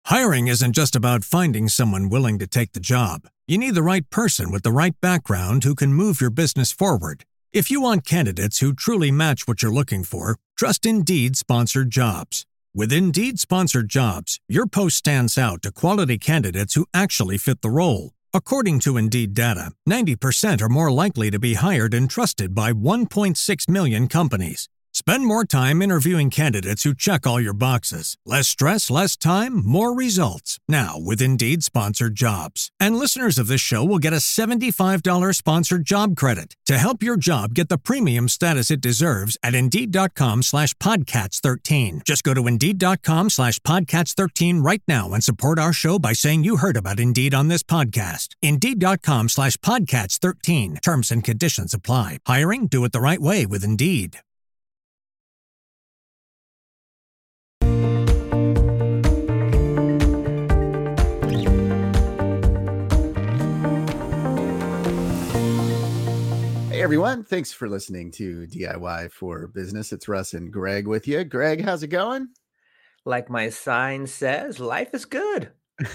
Hiring isn't just about finding someone willing to take the job. You need the right person with the right background who can move your business forward. If you want candidates who truly match what you're looking for, trust Indeed Sponsored Jobs. With Indeed Sponsored Jobs, your post stands out to quality candidates who actually fit the role. According to Indeed data, 90% are more likely to be hired and trusted by 1.6 million companies. Spend more time interviewing candidates who check all your boxes. Less stress, less time, more results. Now with Indeed Sponsored Jobs. And listeners of this show will get a $75 sponsored job credit to help your job get the premium status it deserves at Indeed.com/Podcats13. Just go to Indeed.com/Podcats13 right now and support our show by saying you heard about Indeed on this podcast. Indeed.com/Podcats13. Terms and conditions apply. Hiring? Do it the right way with Indeed. Hey everyone, thanks for listening to DIY for Business. It's Russ and Greg with you. Greg, how's it going? Like my sign says, life is good.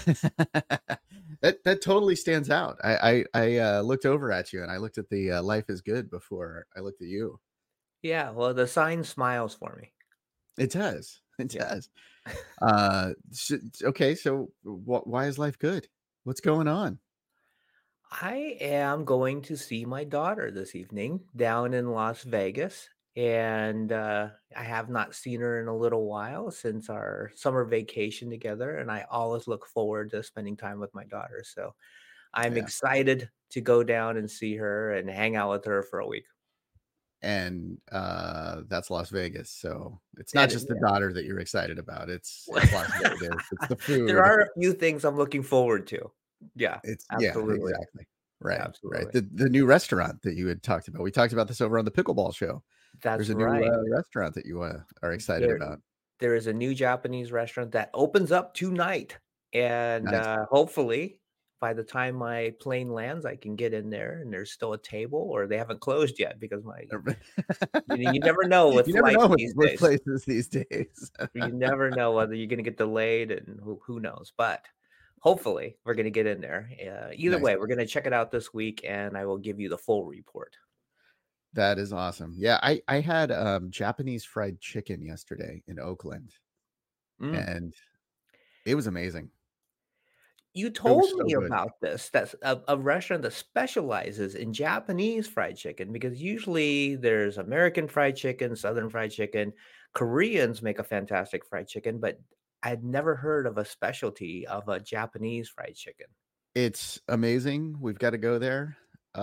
That totally stands out. I looked over at you and I looked at the life is good before I looked at you. Yeah, well, the sign smiles for me. It does. It Yeah. does. Okay, so why is life good? What's going on? I am going to see my daughter this evening down in Las Vegas. And I have not seen her in a little while since our summer vacation together. And I always look forward to spending time with my daughter. So I'm Yeah. excited to go down and see her and hang out with her for a week. And that's Las Vegas. So it's not just the Yeah. daughter that you're excited about. It's Las Vegas. It's the food. There are a few things I'm looking forward to. Yeah, absolutely. Yeah, exactly. Right. Absolutely. Right. The new restaurant that you had talked about. We talked about this over on the pickleball show. That's There's a right. new restaurant that you are excited about. There is a new Japanese restaurant that opens up tonight. And Nice. hopefully, by the time my plane lands, I can get in there and there's still a table, or they haven't closed yet because you never know with You never flights know with these days. places these days. You never know whether you're going to get delayed, and who knows. But hopefully, we're going to get in there. Either Nice. way, we're going to check it out this week, and I will give you the full report. That is awesome. Yeah, I had Japanese fried chicken yesterday in Oakland, and it was amazing. You told so me good. about this. That's a restaurant that specializes in Japanese fried chicken, because usually there's American fried chicken, Southern fried chicken. Koreans make a fantastic fried chicken, but I'd never heard of a specialty of a Japanese fried chicken. It's amazing. We've got to go there.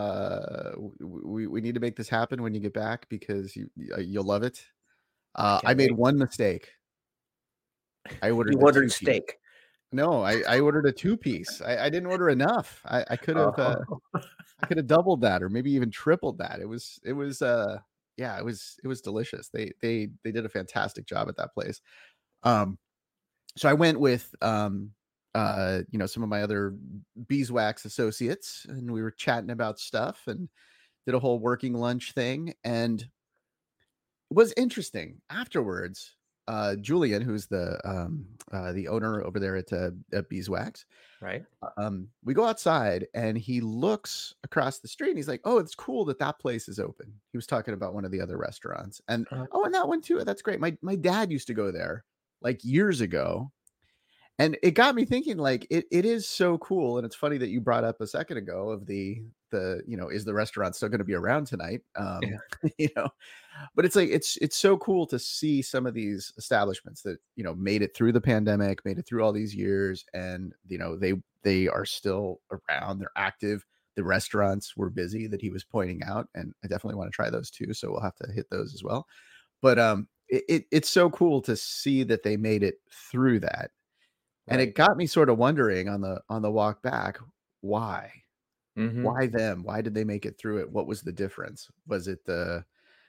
We need to make this happen when you get back because you'll love it. I made one mistake. I ordered. You ordered steak. No, I ordered a 2-piece. I didn't order enough. I could have I could have doubled that or maybe even tripled that. It was delicious. They did a fantastic job at that place. So I went with some of my other beeswax associates, and we were chatting about stuff and did a whole working lunch thing, and it was interesting afterwards. Julian, who's the owner over there at Beeswax, right? We go outside and he looks across the street and he's like, "Oh, it's cool that place is open." He was talking about one of the other restaurants, and and that one too. That's great. My dad used to go there like years ago, and it got me thinking. Like it is so cool, and it's funny that you brought up a second ago of the is the restaurant still going to be around tonight? But it's like it's so cool to see some of these establishments that made it through the pandemic, made it through all these years, and they are still around. They're active. The restaurants were busy that he was pointing out, and I definitely want to try those too. So we'll have to hit those as well. But it's so cool to see that they made it through that, and it got me sort of wondering on the walk back, why. Mm-hmm. Why them? Why did they make it through it? What was the difference? Was it the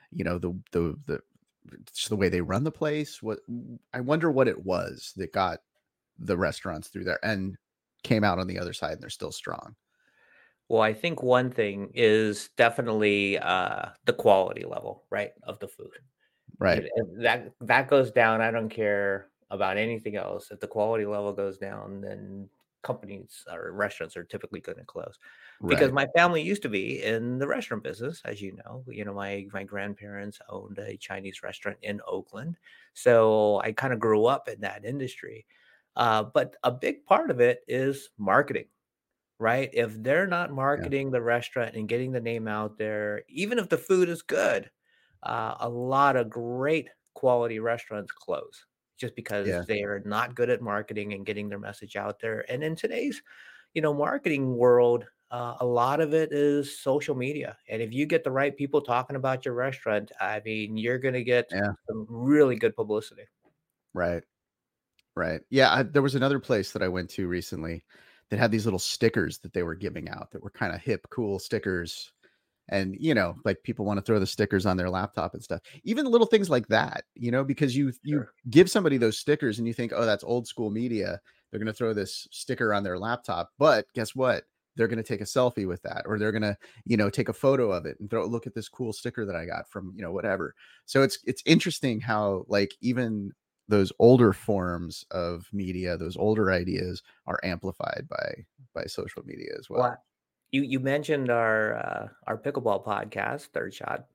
just the way they run the place? What I wonder what it was that got the restaurants through there and came out on the other side and they're still strong. Well, I think one thing is definitely the quality level, right, of the food. Right. That goes down. I don't care about anything else. If the quality level goes down, then companies or restaurants are typically going to close. Because Right. my family used to be in the restaurant business, as you know. My grandparents owned a Chinese restaurant in Oakland, so I kind of grew up in that industry. But a big part of it is marketing, right? If they're not Yeah. marketing the restaurant and getting the name out there, even if the food is good, a lot of great quality restaurants close just because Yeah. they are not good at marketing and getting their message out there. And in today's, marketing world, a lot of it is social media. And if you get the right people talking about your restaurant, I mean, you're going to get Yeah. some really good publicity. Right. Right. Yeah, there was another place that I went to recently that had these little stickers that they were giving out that were kind of hip, cool stickers. And, like people want to throw the stickers on their laptop and stuff. Even little things like that, because you Sure. give somebody those stickers and you think, oh, that's old school media. They're going to throw this sticker on their laptop. But guess what? They're going to take a selfie with that, or they're going to, take a photo of it and look at this cool sticker that I got from, whatever. So it's interesting how like even those older forms of media, those older ideas are amplified by social media as well. Well, you mentioned our pickleball podcast, Third Shot.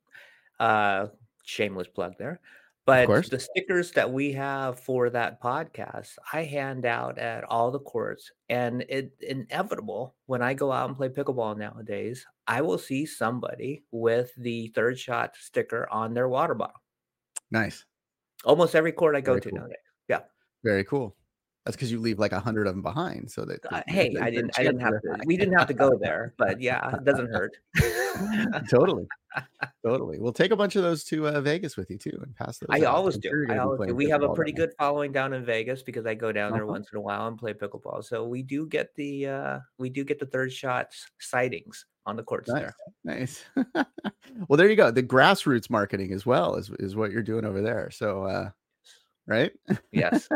Shameless plug there. Of But course. the stickers that we have for that podcast, I hand out at all the courts, and it inevitable when I go out and play pickleball nowadays, I will see somebody with the Third Shot sticker on their water bottle. Nice. Almost every court I go Very to cool. nowadays. Yeah. Very cool. That's because you leave like 100 of them behind so that Hey, the I didn't chances have are to. high. We didn't have to go there, but yeah, it doesn't hurt. Totally, totally. We'll take a bunch of those to, Vegas with you too and pass those I out. always I'm do. sure you're I gonna be always do. playing We have a pickleball pretty down good following down in Vegas because I go down there. there Uh-huh. once in a while and play pickleball. So we do get the Third Shots sightings on the courts Nice, there. nice. Well, there you go. The grassroots marketing as well is what you're doing over there. So, right? Yes.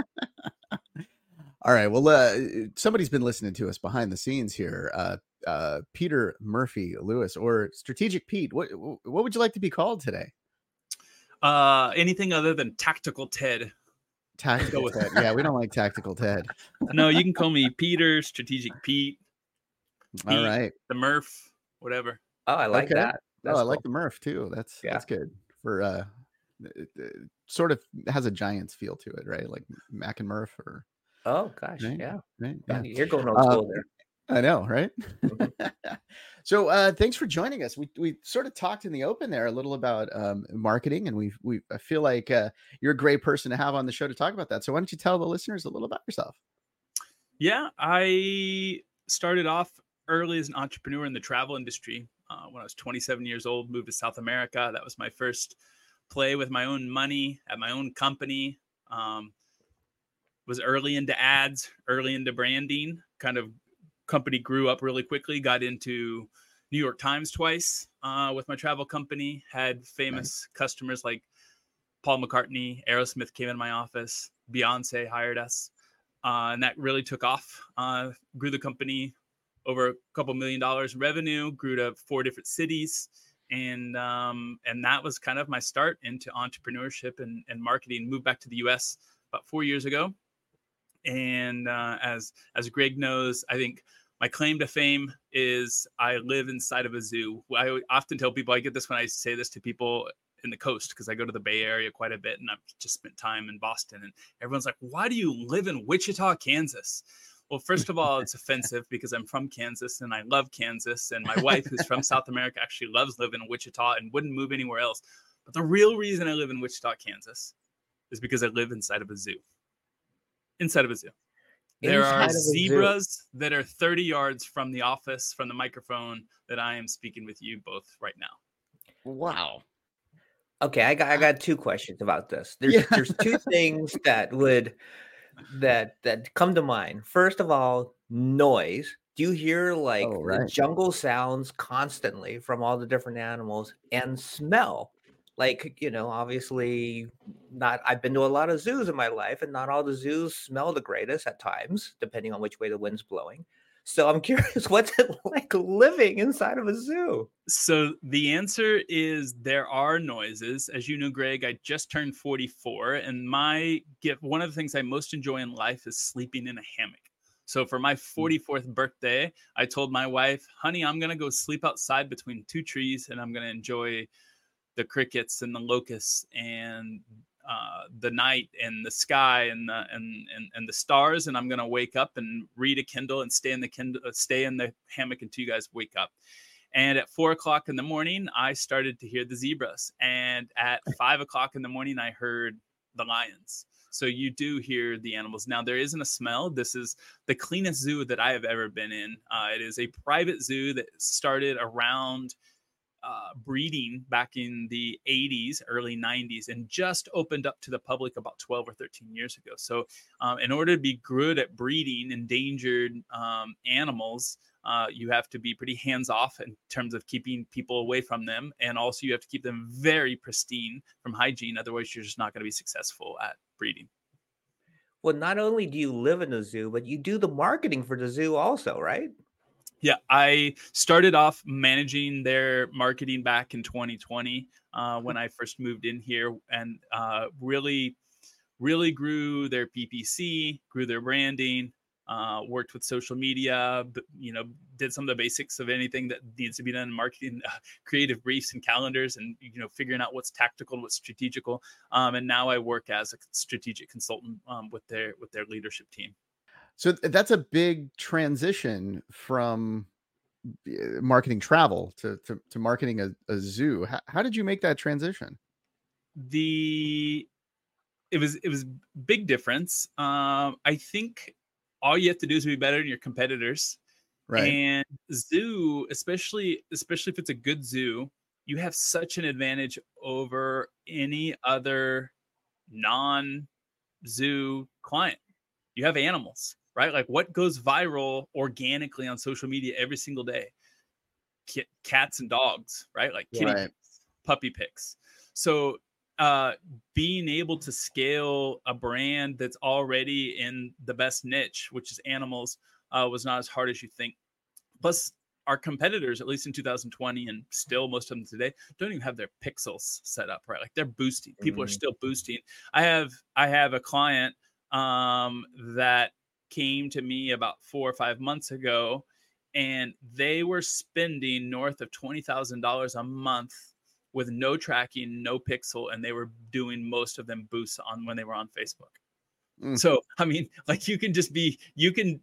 All right. Well, somebody's been listening to us behind the scenes here. Peter Murphy Lewis, or Strategic Pete. What would you like to be called today? Anything other than Tactical Ted. Tactical Ted. Yeah, we don't like Tactical Ted. No, you can call me Peter, Strategic Pete, All right. the Murph, whatever. Oh, I like Okay. that. Oh, That's I cool. like the Murph too. That's Yeah. good for it sort of has a Giants feel to it, right? Like Mac and Murph, or Oh gosh, right, yeah. right, Yeah, yeah. you're going old school there. I know, right? Mhm. So thanks for joining us. We sort of talked in the open there a little about marketing, and I feel like you're a great person to have on the show to talk about that. So why don't you tell the listeners a little about yourself? Yeah, I started off early as an entrepreneur in the travel industry. When I was 27 years old, moved to South America. That was my first play with my own money at my own company. Was early into ads, early into branding. Kind of company grew up really quickly. Got into New York Times twice with my travel company. Had famous customers like Paul McCartney, Aerosmith came in my office, Beyonce hired us. And that really took off. Grew the company over a couple $1 million in revenue, grew to 4 different cities. And that was kind of my start into entrepreneurship and marketing. Moved back to the US about 4 years ago. And as Greg knows, I think my claim to fame is I live inside of a zoo. I often tell people, I get this when I say this to people in the coast, because I go to the Bay Area quite a bit, and I've just spent time in Boston, and everyone's like, why do you live in Wichita, Kansas? Well, first of all, it's offensive because I'm from Kansas and I love Kansas, and my wife, who's from South America, actually loves living in Wichita and wouldn't move anywhere else. But the real reason I live in Wichita, Kansas is because I live inside of a zoo. Inside of a zoo. There Inside are of a zoo. zebras that are 30 yards from the office, from the microphone that I am speaking with you both right now. Wow. Okay, I got 2 questions about this. Yeah. There's 2 things that come to mind. First of all, noise. Do you hear like Oh, the right. jungle sounds constantly from all the different animals? And smell? Like, obviously I've been to a lot of zoos in my life, and not all the zoos smell the greatest at times, depending on which way the wind's blowing. So I'm curious, what's it like living inside of a zoo? So the answer is there are noises. As you know, Greg, I just turned 44, and my gift, one of the things I most enjoy in life is sleeping in a hammock. So for my 44th birthday, I told my wife, honey, I'm going to go sleep outside between two trees and I'm going to enjoy the crickets and the locusts and the night and the sky and the stars, and I'm gonna wake up and read a Kindle and stay in the hammock until you guys wake up. And at 4 o'clock in the morning, I started to hear the zebras, and at 5 o'clock in the morning, I heard the lions. So you do hear the animals. Now there isn't a smell. This is the cleanest zoo that I have ever been in. It is a private zoo that started around breeding back in the 80s, early 90s, and just opened up to the public about 12 or 13 years ago. So in order to be good at breeding endangered animals, you have to be pretty hands-off in terms of keeping people away from them. And also you have to keep them very pristine from hygiene. Otherwise, you're just not going to be successful at breeding. Well, not only do you live in a zoo, but you do the marketing for the zoo also, right? Yeah, I started off managing their marketing back in 2020 when I first moved in here, and really grew their PPC, grew their branding, worked with social media, did some of the basics of anything that needs to be done in marketing, creative briefs and calendars, and figuring out what's tactical and what's strategical. And now I work as a strategic consultant with their leadership team. So that's a big transition from marketing travel to marketing a zoo. How did you make that transition? It was big difference. I think all you have to do is be better than your competitors. Right. And zoo, especially if it's a good zoo, you have such an advantage over any other non-zoo client. You have animals, right? Like what goes viral organically on social media every single day? Cats and dogs, right? Like kitty pics, puppy pics. So being able to scale a brand that's already in the best niche, which is animals, was not as hard as you think. Plus, our competitors, at least in 2020 and still most of them today, don't even have their pixels set up, right? Like they're boosting. People are still boosting. I have a client that came to me about 4 or 5 months ago, and they were spending north of $20,000 a month with no tracking, no pixel, and they were doing most of them boosts on when they were on Facebook. So, I mean, like you can just be, you can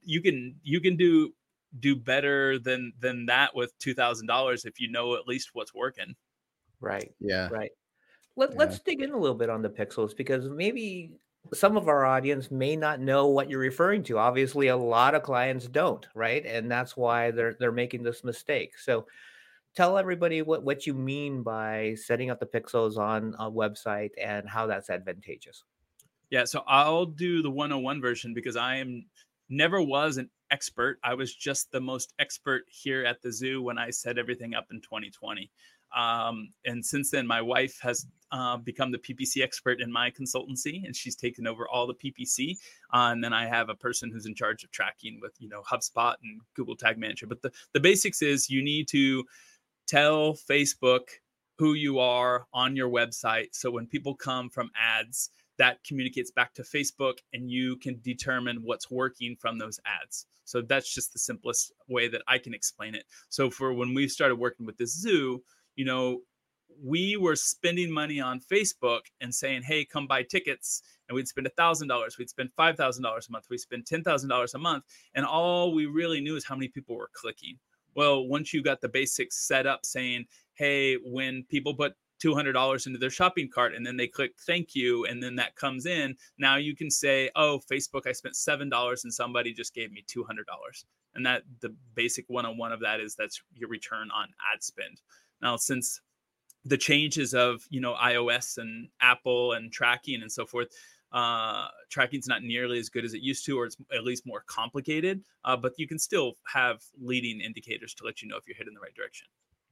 do better than that with $2,000 if you know at least what's working. Right. Yeah. Right. Let's dig in a little bit on the pixels, because maybe some of our audience may not know what you're referring to. Obviously, a lot of clients don't, right? And that's why they're making this mistake. So tell everybody what you mean by setting up the pixels on a website and how that's advantageous. Yeah, so I'll do the 101 version because I never was an expert. I was just the most expert here at the zoo when I set everything up in 2020. And since then, my wife has become the PPC expert in my consultancy, and she's taken over all the PPC. And then I have a person who's in charge of tracking with, HubSpot and Google Tag Manager. But the basics is you need to tell Facebook who you are on your website. So when people come from ads, that communicates back to Facebook, and you can determine what's working from those ads. So that's just the simplest way that I can explain it. So for when we started working with this zoo, we were spending money on Facebook and saying, hey, come buy tickets. And we'd spend $1,000. We'd spend $5,000 a month. We'd spend $10,000 a month. And all we really knew is how many people were clicking. Well, once you got the basics set up saying, hey, when people put $200 into their shopping cart and then they click thank you, and then that comes in, now you can say, oh, Facebook, I spent $7 and somebody just gave me $200. And that the basic 101 of that is that's your return on ad spend. Now, since the changes of iOS and Apple and tracking and so forth, tracking's not nearly as good as it used to, or it's at least more complicated, but you can still have leading indicators to let you know if you're heading in the right direction.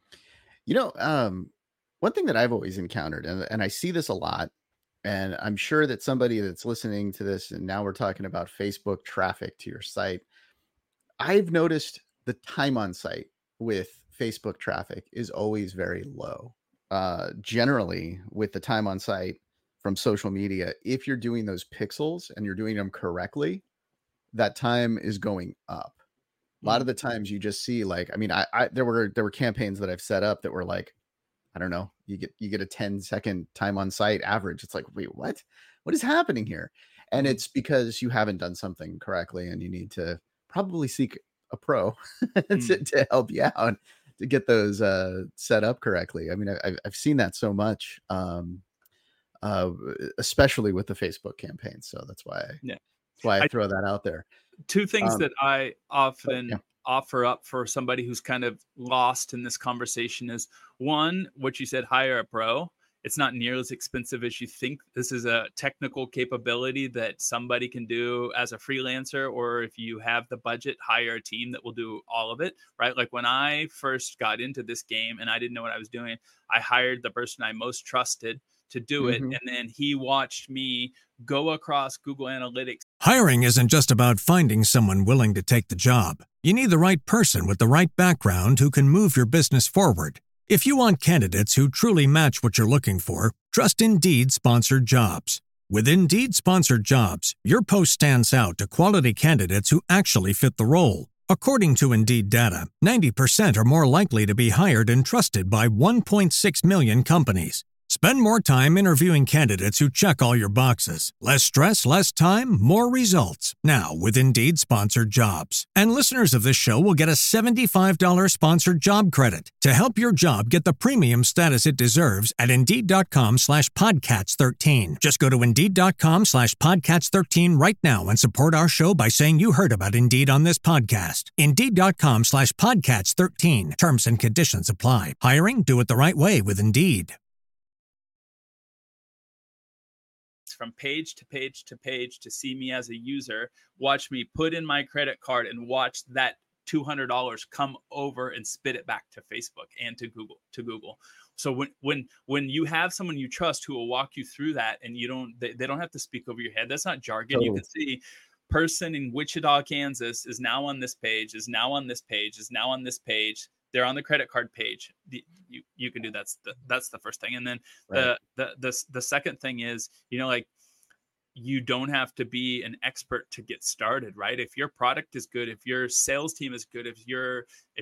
One thing that I've always encountered, and I see this a lot, and I'm sure that somebody that's listening to this, and now we're talking about Facebook traffic to your site, I've noticed the time on site with Facebook traffic is always very low. Generally, with the time on site from social media, if you're doing those pixels and you're doing them correctly, that time is going up. A lot of the times you just see like, I mean, I there were campaigns that I've set up that were like, I don't know, you get a 10-second time on site average. It's like, wait, what? What is happening here? And it's because you haven't done something correctly and you need to probably seek a pro to help you out to get those set up correctly. I mean, I've seen that so much, especially with the Facebook campaign. So that's why I throw that out there. Two things that I often Yeah. offer up for somebody who's kind of lost in this conversation is, one, what you said, hire a pro. It's not nearly as expensive as you think. This is a technical capability that somebody can do as a freelancer, or if you have the budget, hire a team that will do all of it, right? Like when I first got into this game and I didn't know what I was doing, I hired the person I most trusted to do it. And then he watched me go across Google Analytics. Hiring isn't just about finding someone willing to take the job. You need the right person with the right background who can move your business forward. If you want candidates who truly match what you're looking for, trust Indeed Sponsored Jobs. With Indeed Sponsored Jobs, your post stands out to quality candidates who actually fit the role. According to Indeed data, 90% are more likely to be hired and trusted by 1.6 million companies. Spend more time interviewing candidates who check all your boxes. Less stress, less time, more results. Now with Indeed Sponsored Jobs. And listeners of this show will get a $75 sponsored job credit to help your job get the premium status it deserves at Indeed.com/Podcats13. Just go to Indeed.com/Podcats13 right now and support our show by saying you heard about Indeed on this podcast. Indeed.com/Podcats13. Terms and conditions apply. Hiring? Do it the right way with Indeed. From page to page to page to see me as a user, watch me put in my credit card and watch that $200 come over and spit it back to Facebook and to Google. So when you have someone you trust who will walk you through that, and they don't have to speak over your head. That's not jargon. Totally. You can see person in Wichita, Kansas is now on this page, is now on this page, is now on this page. They're on the credit card page. You can do that's the first thing. And then right. the second thing is, like, you don't have to be an expert to get started, right? If your product is good, if your sales team is good, if your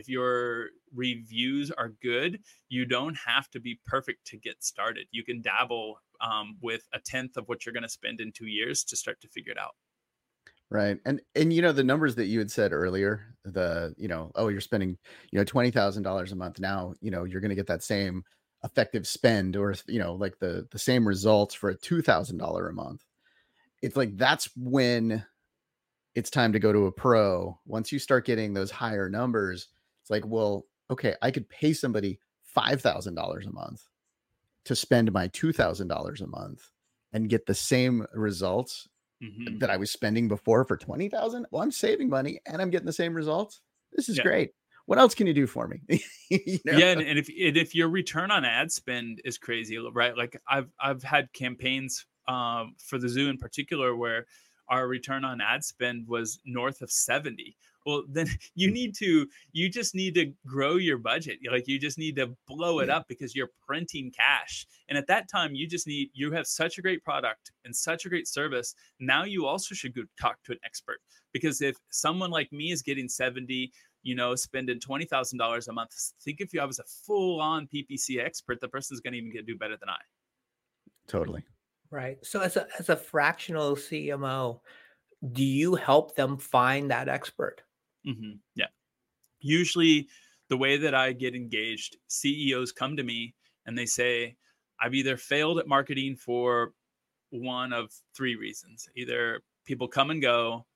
reviews are good, you don't have to be perfect to get started. You can dabble with 1/10 of what you're going to spend in 2 years to start to figure it out. Right. And the numbers that you had said earlier, you're spending, $20,000 a month. Now, you're going to get that same effective spend, or, like the same results for a $2,000 a month. It's like, that's when it's time to go to a pro. Once you start getting those higher numbers, it's like, well, okay, I could pay somebody $5,000 a month to spend my $2,000 a month and get the same results that I was spending before for 20,000. Well, I'm saving money and I'm getting the same results. This is great. What else can you do for me? Yeah. And if your return on ad spend is crazy, right? Like I've had campaigns for the zoo in particular where our return on ad spend was north of 70. Well, then you just need to grow your budget. Like, you just need to blow it up because you're printing cash. And at that time, you have such a great product and such a great service. Now you also should go talk to an expert, because if someone like me is getting 70, spending $20,000 a month, think if you have as a full on PPC expert, the person's going to even do better than I. Totally. Right. So as a fractional CMO, do you help them find that expert? Mm-hmm. Yeah. Usually the way that I get engaged, CEOs come to me and they say, I've either failed at marketing for one of 3 reasons. Either people come and go,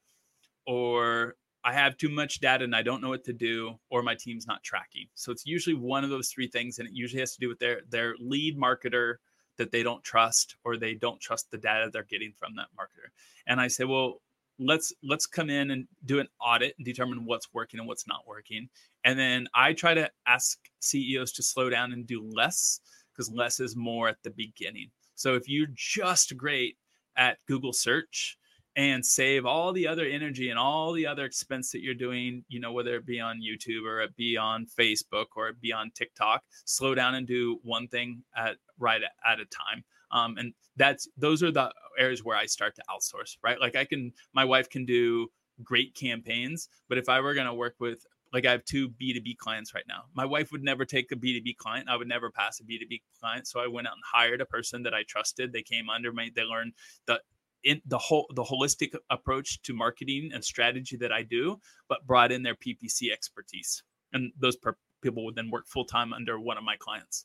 or I have too much data and I don't know what to do, or my team's not tracking. So it's usually one of those 3 things. And it usually has to do with their lead marketer that they don't trust, or they don't trust the data they're getting from that marketer. And I say, well, let's come in and do an audit and determine what's working and what's not working. And then I try to ask CEOs to slow down and do less, because less is more at the beginning. So if you're just great at Google search and save all the other energy and all the other expense that you're doing, whether it be on YouTube or it be on Facebook or it be on TikTok. Slow down and do one thing at a time. And those are the areas where I start to outsource, right? Like my wife can do great campaigns, but if I were going to work with, like, I have 2 B2B clients right now. My wife would never take a B2B client. I would never pass a B2B client. So I went out and hired a person that I trusted. They came under me. They learned the holistic approach to marketing and strategy that I do, but brought in their PPC expertise. And those people would then work full-time under one of my clients.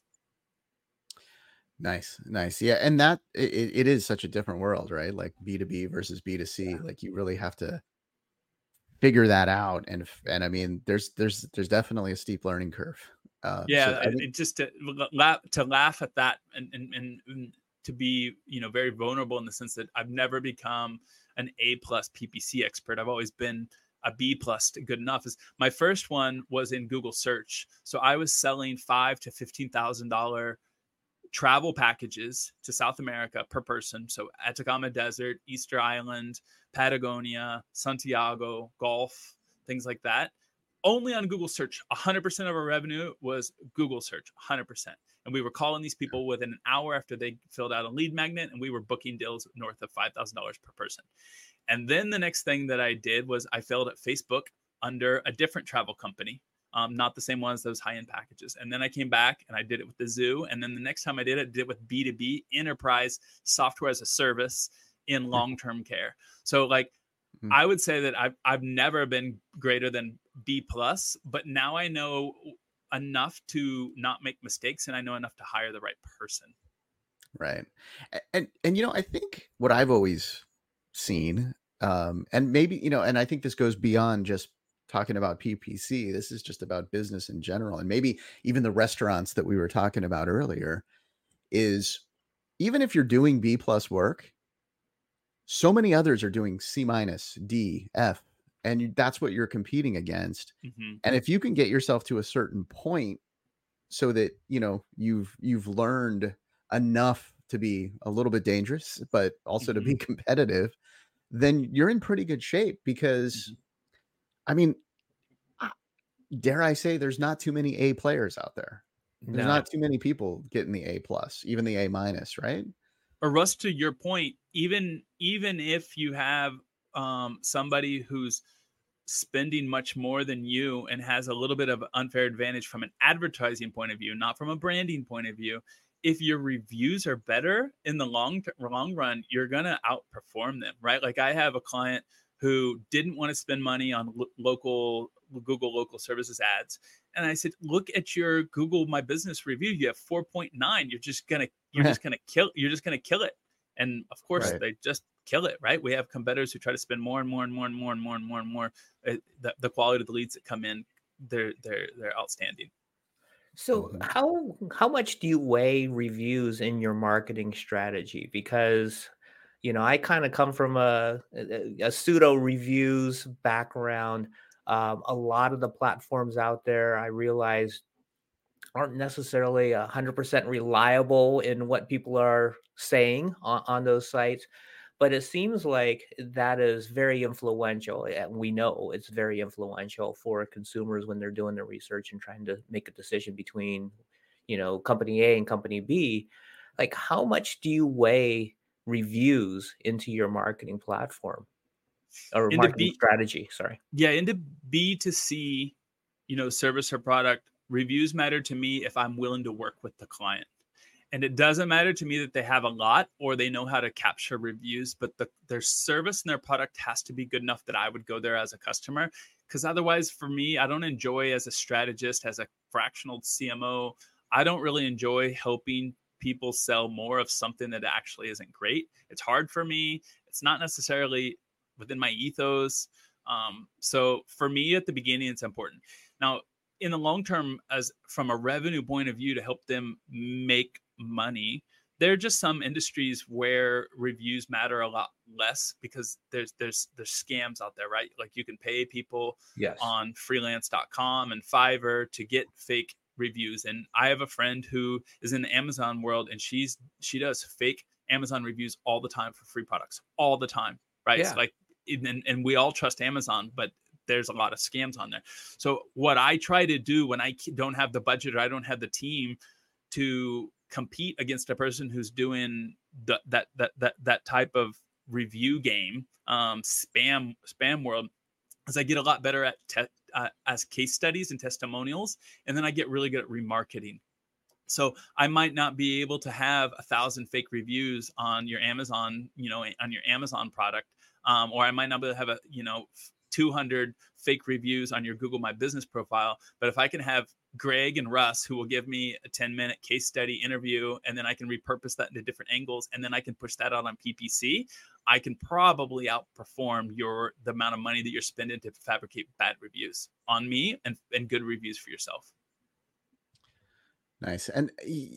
Nice. Yeah. And that it is such a different world, right? Like B2B versus B2C. Yeah. Like you really have to figure that out. And I mean, there's definitely a steep learning curve. Just to laugh at that and to be, very vulnerable in the sense that I've never become an A+ PPC expert. I've always been a B+ good enough. My first one was in Google search. So I was selling $5,000 to $15,000 travel packages to South America per person. So Atacama Desert, Easter Island, Patagonia, Santiago, golf, things like that. Only on Google search. 100% of our revenue was Google search, 100%. And we were calling these people within an hour after they filled out a lead magnet, and we were booking deals north of $5,000 per person. And then the next thing that I did was I failed at Facebook under a different travel company. Not the same one as those high-end packages. And then I came back and I did it with the zoo. And then the next time I did it with B2B, enterprise software as a service in long-term care. So like, I would say that I've never been greater than B+, but now I know enough to not make mistakes, and I know enough to hire the right person. Right. And I think what I've always seen, and maybe, and I think this goes beyond just talking about PPC. This is just about business in general. And maybe even the restaurants that we were talking about earlier, is even if you're doing B+ work, so many others are doing C-, D, F, and that's what you're competing against. Mm-hmm. And if you can get yourself to a certain point so that, you've learned enough to be a little bit dangerous, but also to be competitive, then you're in pretty good shape because I mean, dare I say there's not too many A players out there. There's not too many people getting the A+, even the A-, right? Or Russ, to your point, even if you have somebody who's spending much more than you and has a little bit of unfair advantage from an advertising point of view, not from a branding point of view, if your reviews are better in the long run, you're going to outperform them, right? Like I have a client who didn't want to spend money on Google local services ads. And I said, look at your Google My Business review. You have 4.9. You're just going to kill it. And of course they just kill it, right? We have competitors who try to spend more and more and more and more and more and more and more. The quality of the leads that come in, they're outstanding. So how much do you weigh reviews in your marketing strategy? Because I kind of come from a pseudo reviews background. A lot of the platforms out there, I realize, aren't necessarily 100% reliable in what people are saying on those sites. But it seems like that is very influential. And we know it's very influential for consumers when they're doing their research and trying to make a decision between, company A and company B. Like, how much do you weigh reviews into your marketing platform or marketing strategy? Sorry. Yeah. Into B2C, service or product, reviews matter to me if I'm willing to work with the client. And it doesn't matter to me that they have a lot or they know how to capture reviews, but their service and their product has to be good enough that I would go there as a customer. Because otherwise, for me, I don't enjoy, as a strategist, as a fractional CMO, I don't really enjoy helping people sell more of something that actually isn't great. It's hard for me. It's not necessarily within my ethos. So for me, at the beginning, it's important. Now, in the long term, as from a revenue point of view, to help them make money, there are just some industries where reviews matter a lot less because there's scams out there, right? Like you can pay people on freelance.com and Fiverr to get fake reviews. And I have a friend who is in the Amazon world, and she does fake Amazon reviews all the time for free products, all the time. right? So like, and we all trust Amazon, but there's a lot of scams on there. So what I try to do when I don't have the budget or I don't have the team to compete against a person who's doing that type of review game, spam world, is I get a lot better at as case studies and testimonials, and then I get really good at remarketing. So I might not be able to have 1,000 fake reviews on your Amazon, on your Amazon product, or I might not be able to have 200 fake reviews on your Google My Business profile. But if I can have Greg and Russ, who will give me a 10-minute case study interview, and then I can repurpose that into different angles, and then I can push that out on PPC, I can probably outperform the amount of money that you're spending to fabricate bad reviews on me and good reviews for yourself. Nice. And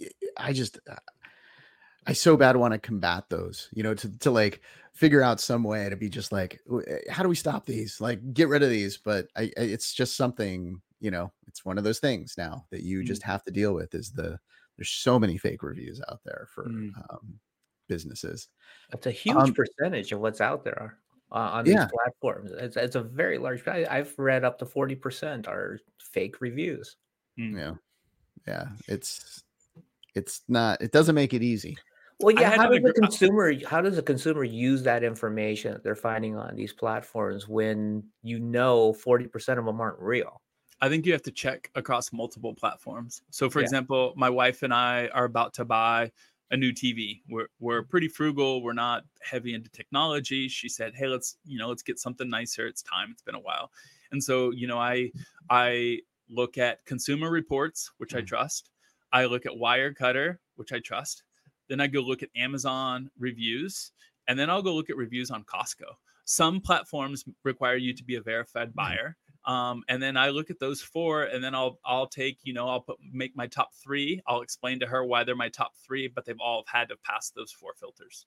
I so bad want to combat those, to like figure out some way to be just like, how do we stop these? Like, get rid of these. But it's just something, it's one of those things now that you just have to deal with there's so many fake reviews out there for businesses. That's a huge percentage of what's out there on these platforms. It's a very large. I've read up to 40% are fake reviews. Yeah. It's not. It doesn't make it easy. Well, yeah. How does a consumer use that information that they're finding on these platforms when 40% of them aren't real? I think you have to check across multiple platforms. So, for example, my wife and I are about to buy a new TV. We're pretty frugal. We're not heavy into technology. She said, "Hey, let's get something nicer. It's time. It's been a while." And so, I look at Consumer Reports, which I trust. I look at Wirecutter, which I trust. Then I go look at Amazon reviews, and then I'll go look at reviews on Costco. Some platforms require you to be a verified buyer. And then I look at those 4, and then I'll make my top 3. I'll explain to her why they're my top 3, but they've all had to pass those 4 filters.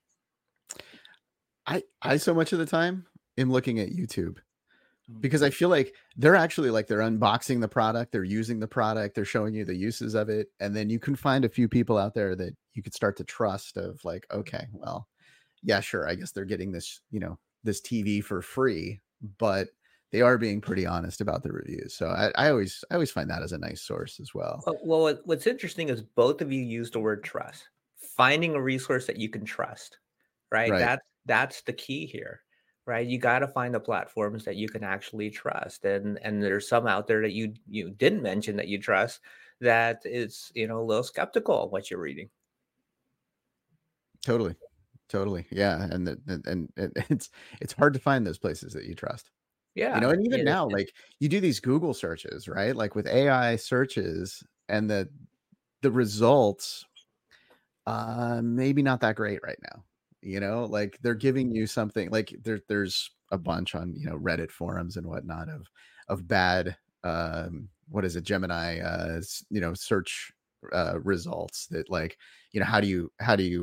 I so much of the time am looking at YouTube, because I feel like they're actually like they're unboxing the product, they're using the product, they're showing you the uses of it. And then you can find a few people out there that you could start to trust of like, okay, well, yeah, sure. I guess they're getting this, this TV for free, but they are being pretty honest about the reviews. So I always find that as a nice source as well. Well, what's interesting is both of you use the word trust. Finding a resource that you can trust, right? That's the key here, right? You got to find the platforms that you can actually trust. And there's some out there that you didn't mention that you trust that is, a little skeptical of what you're reading. Totally. Yeah. And it's hard to find those places that you trust. Yeah. And even now, like you do these Google searches, right? Like with AI searches, and the results, maybe not that great right now. Like they're giving you something like there's a bunch on, Reddit forums and whatnot of bad, what is it? Gemini, search, results that like, how do you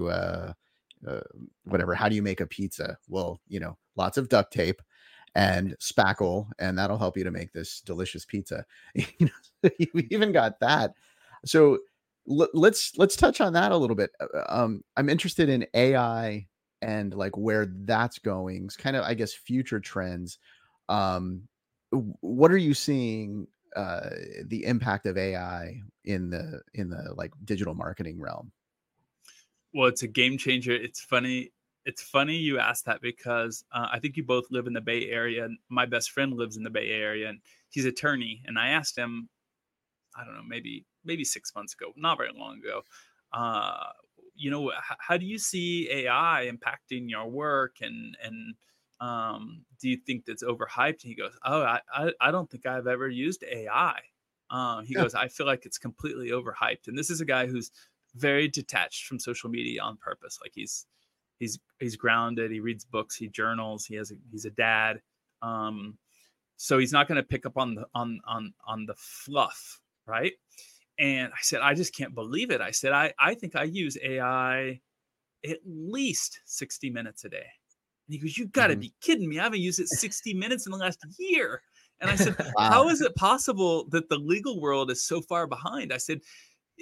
make a pizza? Well, lots of duct tape and spackle, and that'll help you to make this delicious pizza. You even got that. So let's touch on that a little bit. I'm interested in AI and like where that's going, kind of, I guess, future trends. What are you seeing the impact of AI in the like digital marketing realm? Well, it's a game changer. It's funny you asked that because I think you both live in the Bay Area. And my best friend lives in the Bay Area, and he's an attorney. And I asked him, I don't know, maybe 6 months ago, not very long ago, how do you see AI impacting your work? And do you think that's overhyped? And he goes, oh, I don't think I've ever used AI. He goes, I feel like it's completely overhyped. And this is a guy who's very detached from social media on purpose. Like he's grounded. He reads books. He journals. He's a dad. So he's not going to pick up on the fluff, right? And I said, I just can't believe it. I said, I think I use AI at least 60 minutes a day. And he goes, you got to be kidding me. I haven't used it 60 minutes in the last year. And I said, wow. How is it possible that the legal world is so far behind? I said,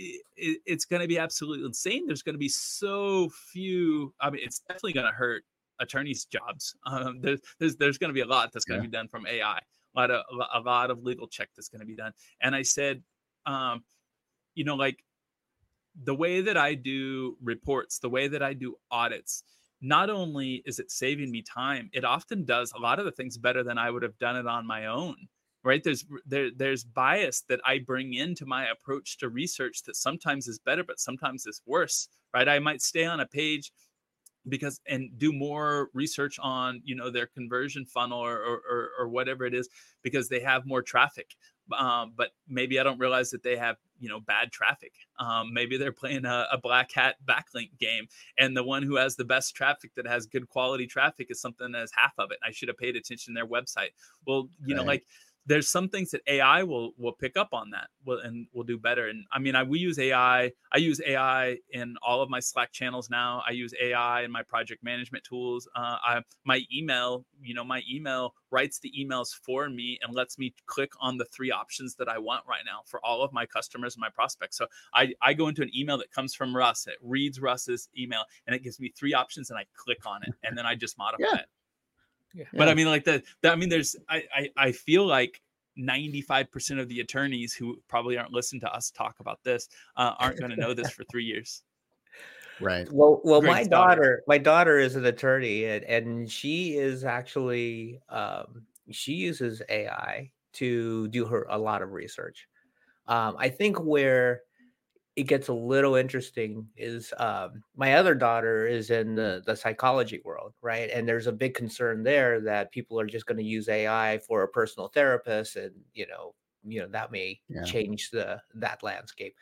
it's going to be absolutely insane. There's going to be so few. I mean, it's definitely going to hurt attorneys' jobs. There's going to be a lot that's going to be done from AI. A lot of legal check that's going to be done. And I said, like the way that I do reports, the way that I do audits, not only is it saving me time, it often does a lot of the things better than I would have done it on my own. Right? There's bias that I bring into my approach to research that sometimes is better, but sometimes is worse. Right? I might stay on a page and do more research on their conversion funnel or whatever it is because they have more traffic, but maybe I don't realize that they have bad traffic. Maybe they're playing a black hat backlink game, and the one who has the best traffic that has good quality traffic is something that has half of it. I should have paid attention to their website. Well, like there's some things that AI will pick up on that and will do better. And I mean, we use AI. I use AI in all of my Slack channels now. I use AI in my project management tools. My email writes the emails for me and lets me click on the 3 options that I want right now for all of my customers and my prospects. So I go into an email that comes from Russ. It reads Russ's email and it gives me 3 options and I click on it and then I just modify it. Yeah. But I mean, like there's, I feel like 95% of the attorneys who probably aren't listening to us talk about this aren't going to know this for 3 years. Right. Well, my daughter is an attorney and she is actually, she uses AI to do a lot of research. I think where it gets a little interesting is my other daughter is in the psychology world, right? And there's a big concern there that people are just going to use AI for a personal therapist, and that may change that landscape.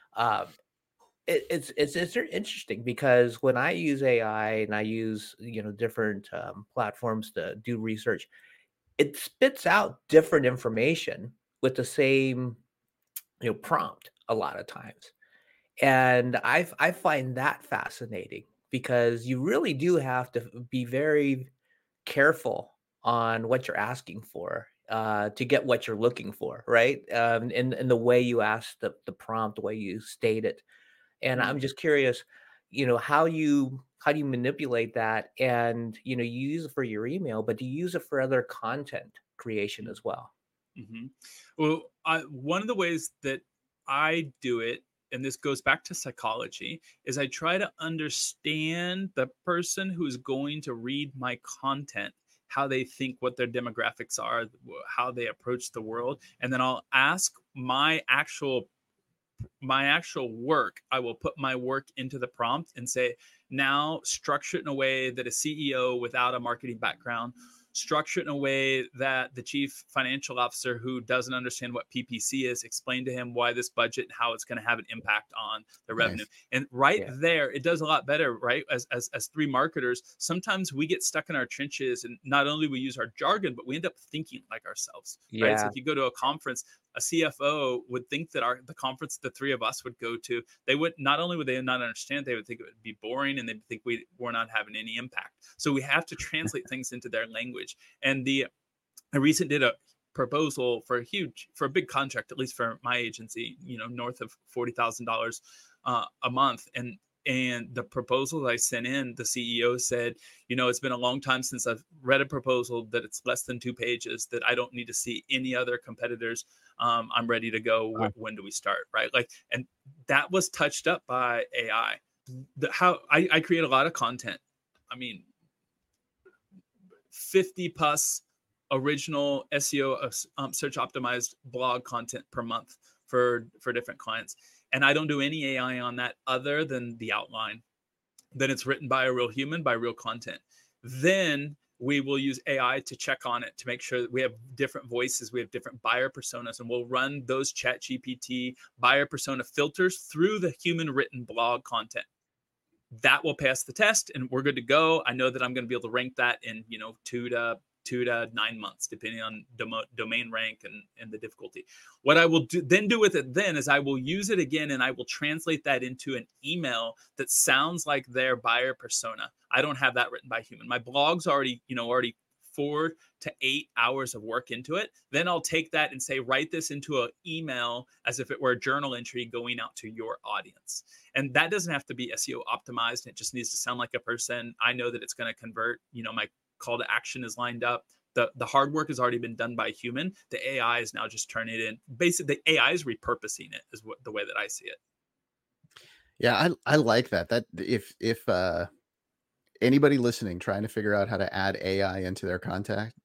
It's interesting because when I use AI and I use different platforms to do research, it spits out different information with the same prompt a lot of times. And I find that fascinating because you really do have to be very careful on what you're asking for to get what you're looking for, right? In the way you ask the prompt, the way you state it. And I'm just curious, how you manipulate that, and you use it for your email, but do you use it for other content creation as well? Mm-hmm. Well, one of the ways that I do it, and this goes back to psychology, is I try to understand the person who's going to read my content, how they think, what their demographics are, how they approach the world. And then I'll ask my actual work. I will put my work into the prompt and say, now structure it in a way that a CEO without a marketing background, structure it in a way that the chief financial officer who doesn't understand what PPC is, explain to him why this budget and how it's going to have an impact on the revenue. And there, it does a lot better, right? As 3 marketers, sometimes we get stuck in our trenches and not only we use our jargon, but we end up thinking like ourselves, right? So if you go to a conference, a CFO would think that the conference the 3 of us would go to, they would not only would they not understand, they would think it would be boring and they'd think we're not having any impact. So we have to translate things into their language. And I recently did a proposal for a big contract, at least for my agency, north of $40,000 a month. And the proposal I sent in, the CEO said, it's been a long time since I've read a proposal that it's less than 2 pages, that I don't need to see any other competitors. I'm ready to go. When do we start? Right. And that was touched up by AI. How I create a lot of content. I mean, 50 plus original SEO, search optimized blog content per month for different clients. And I don't do any AI on that other than the outline. Then it's written by a real human, by real content. Then we will use AI to check on it to make sure that we have different voices, we have different buyer personas, and we'll run those ChatGPT buyer persona filters through the human written blog content. That will pass the test and we're good to go. I know that I'm going to be able to rank that in 2 to 9 months, depending on domain rank and the difficulty. What I will do with it then is I will use it again and I will translate that into an email that sounds like their buyer persona. I don't have that written by human. My blog's already 4 to 8 hours of work into it. Then I'll take that and say, write this into an email as if it were a journal entry going out to your audience. And that doesn't have to be SEO optimized. It just needs to sound like a person. I know that it's going to convert. My call to action is lined up. The hard work has already been done by a human. The AI is now just turning it in. Basically, the AI is repurposing it, is the way that I see it. Yeah, I like that. That if anybody listening trying to figure out how to add AI into their content,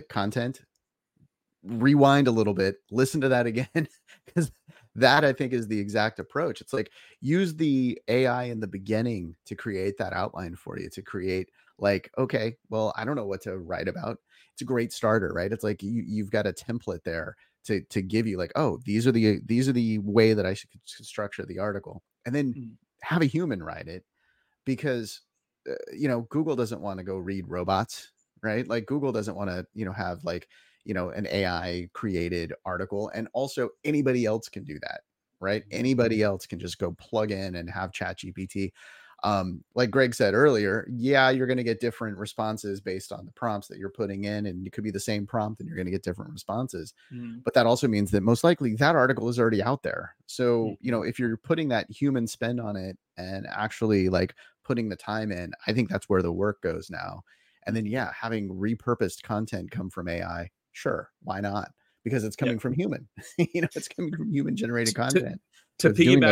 rewind a little bit, listen to that again, because that I think is the exact approach. It's like, use the AI in the beginning to create that outline for you, to create okay, well, I don't know what to write about. It's a great starter, right? It's like you've got a template there to give you oh, these are the way that I should structure the article, and then have a human write it, because Google doesn't want to go read robots, right? Google doesn't want to have an AI created article. And also anybody else can do that, right? Anybody else can just go plug in and have ChatGPT. Like Greg said earlier, yeah, you're going to get different responses based on the prompts that you're putting in, and it could be the same prompt and you're going to get different responses. But that also means that most likely that article is already out there. So, if you're putting that human spend on it and actually putting the time in, I think that's where the work goes now. And then, yeah, having repurposed content come from AI, sure, why not? Because it's coming from human. It's coming from human generated content. To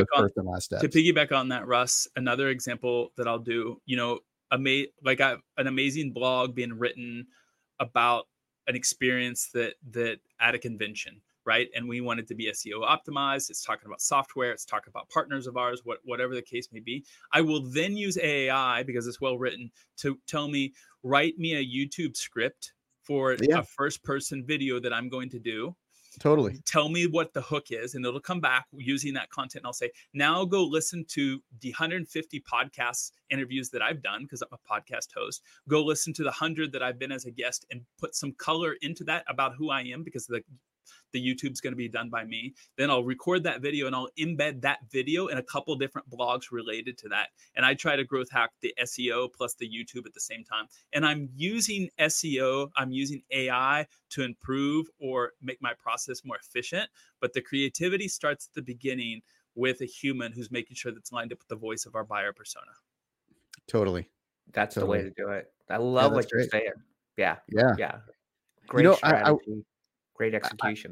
piggyback on that, Russ, another example that I'll do, an amazing blog being written about an experience that at a convention, right? And we want it to be SEO optimized. It's talking about software. It's talking about partners of ours, whatever the case may be. I will then use AI, because it's well written, to tell me, write me a YouTube script for a first person video that I'm going to do. Totally. Tell me what the hook is, and it'll come back using that content. And I'll say, now go listen to the 150 podcast interviews that I've done, because I'm a podcast host. Go listen to the 100 that I've been as a guest, and put some color into that about who I am, because the YouTube's going to be done by me. Then I'll record that video and I'll embed that video in a couple different blogs related to that. And I try to growth hack the SEO plus the YouTube at the same time. And I'm using SEO, I'm using AI to improve or make my process more efficient. But the creativity starts at the beginning with a human who's making sure that's lined up with the voice of our buyer persona. Totally. That's the way to do it. I love what you're saying. Yeah. Great strategy. Great execution.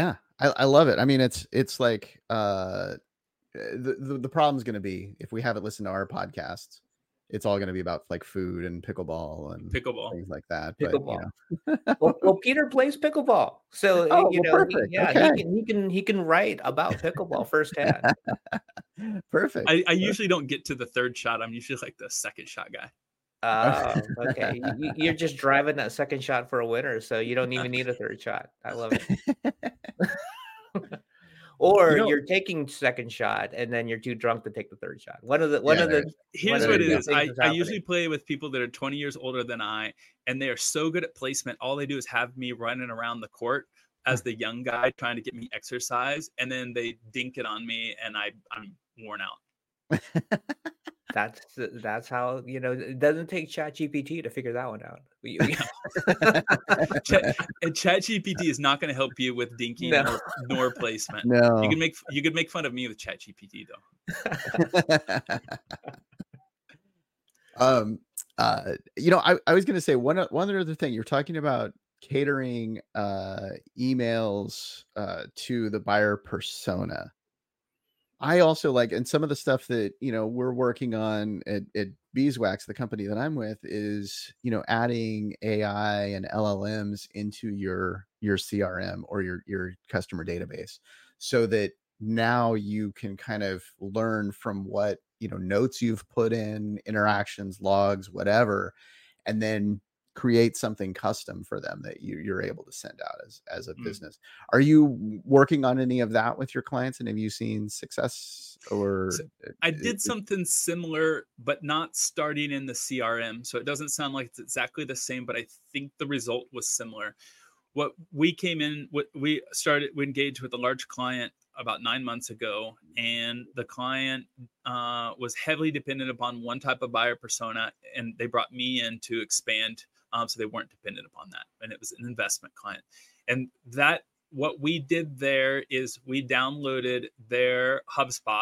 I love it. I mean, it's like the problem is going to be, if we haven't listened to our podcasts, it's all going to be about food and pickleball things like that. Pickleball. But, well, Peter plays pickleball, so perfect. He can write about pickleball firsthand. Perfect. I usually don't get to the third shot. I'm usually the second shot guy. Okay. You're just driving that second shot for a winner, so you don't even need a third shot. I love it. Or you're taking second shot and then you're too drunk to take the third shot. Here's what it is. I usually play with people that are 20 years older than I, and they are so good at placement. All they do is have me running around the court as the young guy trying to get me exercise, and then they dink it on me, and I'm worn out. That's how, it doesn't take ChatGPT to figure that one out. And ChatGPT is not going to help you with dinking nor placement. No, you could make fun of me with ChatGPT though. I was going to say one other thing. You're talking about catering emails to the buyer persona. I also and some of the stuff that, we're working on at Beeswax, the company that I'm with, is, adding AI and LLMs into your CRM or your customer database, so that now you can kind of learn from what, notes you've put in, interactions, logs, whatever, and then create something custom for them that you're able to send out as a business. Are you working on any of that with your clients, and have you seen success? Or I did something similar, but not starting in the CRM, so it doesn't sound like it's exactly the same, but I think the result was similar. We engaged with a large client about 9 months ago, and the client was heavily dependent upon one type of buyer persona, and they brought me in to expand So they weren't dependent upon that. And it was an investment client. And what we did there is we downloaded their HubSpot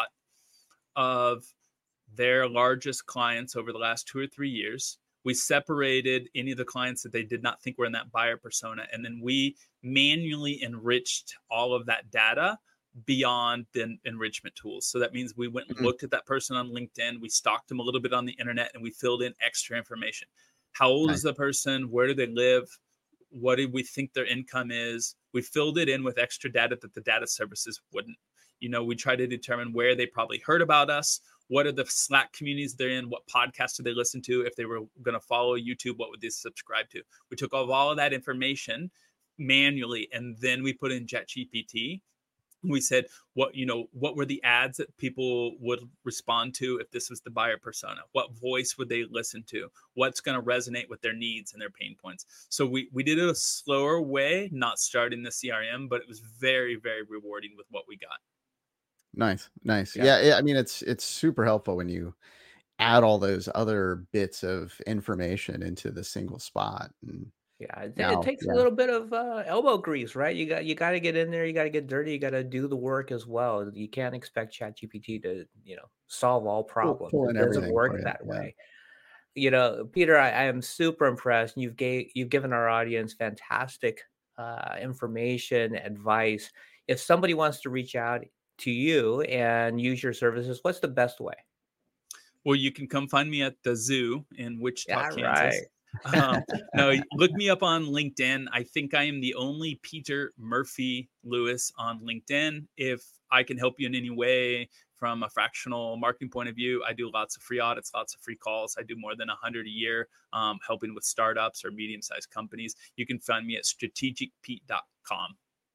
of their largest clients over the last 2 or 3 years. We separated any of the clients that they did not think were in that buyer persona. And then we manually enriched all of that data beyond the enrichment tools. So that means we went and looked at that person on LinkedIn. We stalked them a little bit on the internet, and we filled in extra information. How old is the person? Where do they live? What do we think their income is? We filled it in with extra data that the data services wouldn't. We try to determine where they probably heard about us. What are the Slack communities they're in? What podcasts do they listen to? If they were going to follow YouTube, what would they subscribe to? We took all of that information manually, and then we put in ChatGPT. We said, what were the ads that people would respond to if this was the buyer persona? What voice would they listen to? What's going to resonate with their needs and their pain points? So we did it a slower way, not starting the CRM, but it was very, very rewarding with what we got. Nice. Yeah. I mean, it's super helpful when you add all those other bits of information into the single spot. And it takes a little bit of elbow grease, right? You got to get in there. You got to get dirty. You got to do the work as well. You can't expect ChatGPT to solve all problems. It doesn't work that way. Peter, I am super impressed. You've given our audience fantastic information, advice. If somebody wants to reach out to you and use your services, what's the best way? Well, you can come find me at the zoo in Wichita, Kansas. Right. No, look me up on LinkedIn. I think I am the only Peter Murphy Lewis on LinkedIn. If I can help you in any way from a fractional marketing point of view, I do lots of free audits, lots of free calls. I do more than 100 a year, helping with startups or medium-sized companies. You can find me at strategicpete.com.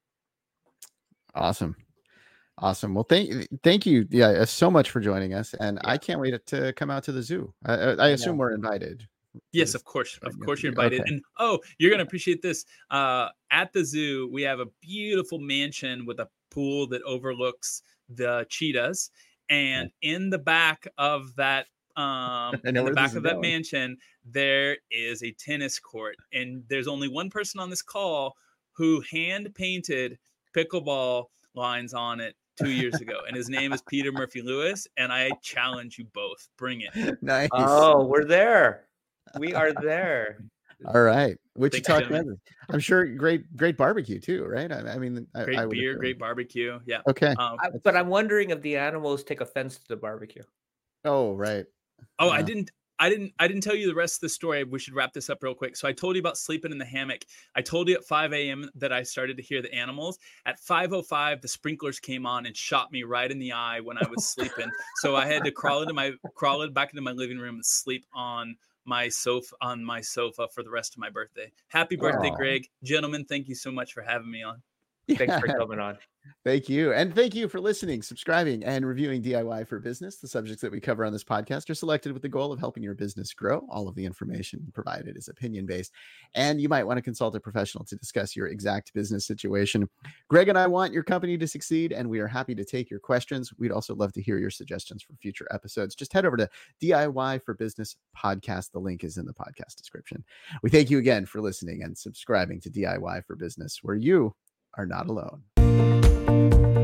Awesome. Well, thank you. Yeah, so much for joining us. And I can't wait to come out to the zoo. I assume we're invited. Yes, of course. Of course you're invited. Okay. And you're going to appreciate this. At the zoo, we have a beautiful mansion with a pool that overlooks the cheetahs. And in the back of that mansion, there is a tennis court. And there's only one person on this call who hand painted pickleball lines on it 2 years ago, and his name is Peter Murphy Lewis. And I challenge you both. Bring it. Nice. Oh, we're there. We are there. All right. Wichita, Kansas. I'm sure great barbecue too, right? I mean, great beer, great barbecue. Yeah. Okay. But I'm wondering if the animals take offense to the barbecue. Oh, right. Oh, I didn't tell you the rest of the story. We should wrap this up real quick. So I told you about sleeping in the hammock. I told you at 5 a.m. that I started to hear the animals. At 5:05, the sprinklers came on and shot me right in the eye when I was sleeping. So I had to crawl back into my living room and sleep on my sofa for the rest of my birthday. Happy birthday, Greg. Gentlemen, thank you so much for having me on. Thanks for coming on. Thank you. And thank you for listening, subscribing, and reviewing DIY for Business. The subjects that we cover on this podcast are selected with the goal of helping your business grow. All of the information provided is opinion-based, and you might want to consult a professional to discuss your exact business situation. Greg and I want your company to succeed, and we are happy to take your questions. We'd also love to hear your suggestions for future episodes. Just head over to DIY for Business Podcast. The link is in the podcast description. We thank you again for listening and subscribing to DIY for Business, where you are not alone.